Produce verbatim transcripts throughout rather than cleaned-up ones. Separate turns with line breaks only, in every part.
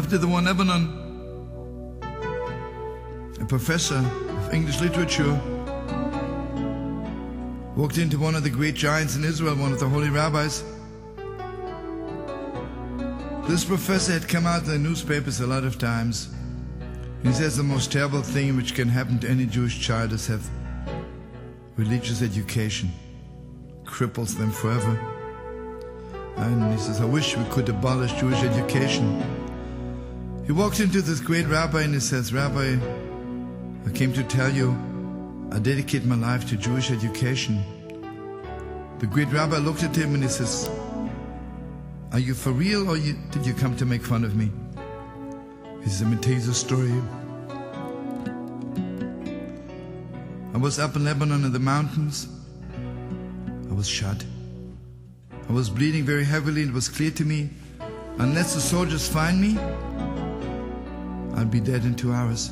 After the war in Lebanon, a professor of English literature walked into one of the great giants in Israel, one of the holy rabbis. This professor had come out in the newspapers a lot of times. He says the most terrible thing which can happen to any Jewish child is have religious education. Cripples them forever. And he says, I wish we could abolish Jewish education. He walked into this great rabbi and he says, Rabbi, I came to tell you, I dedicate my life to Jewish education. The great rabbi looked at him and he says, are you for real or you, did you come to make fun of me? He says, let me tell you the story. I was up in Lebanon in the mountains. I was shot. I was bleeding very heavily and it was clear to me, unless the soldiers find me, I'll be dead in two hours.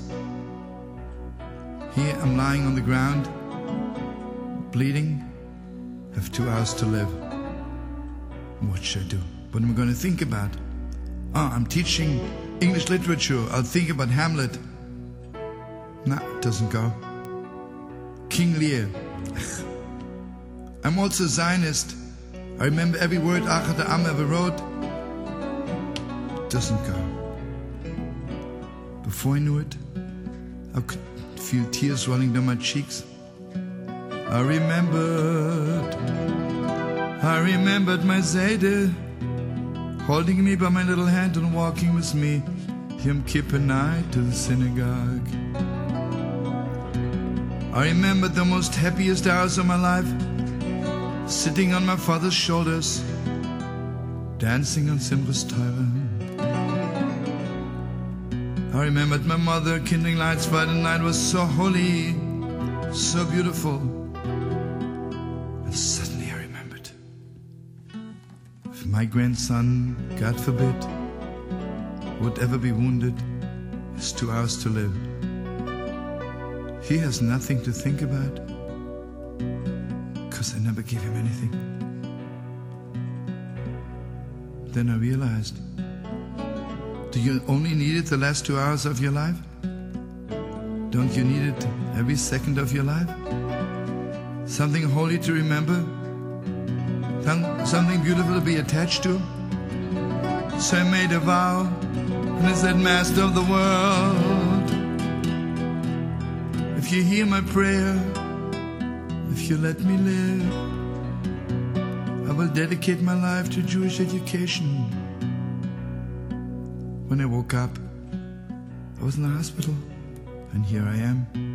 Here I'm lying on the ground, bleeding, have two hours to live. What should I do? What am I going to think about? Oh, I'm teaching English literature. I'll think about Hamlet. No, it doesn't go. King Lear. I'm also a Zionist. I remember every word Achad Ha'am ever wrote. It doesn't go. Before I knew it, I could feel tears rolling down my cheeks. I remembered, I remembered my Zayde holding me by my little hand and walking with me Yom Kippur night to the synagogue. I remembered the most happiest hours of my life, sitting on my father's shoulders, dancing on Simchas Torah. I remembered my mother kindling lights. Friday night was so holy, so beautiful. And suddenly I remembered, if my grandson, God forbid, would ever be wounded, it's two hours to live. He has nothing to think about, because I never gave him anything. Then I realized, do you only need it the last two hours of your life? Don't you need it every second of your life? Something holy to remember? Something beautiful to be attached to? So I made a vow, and I said, Master of the world, if you hear my prayer, if you let me live, I will dedicate my life to Jewish education. When I woke up, I was in the hospital, and here I am.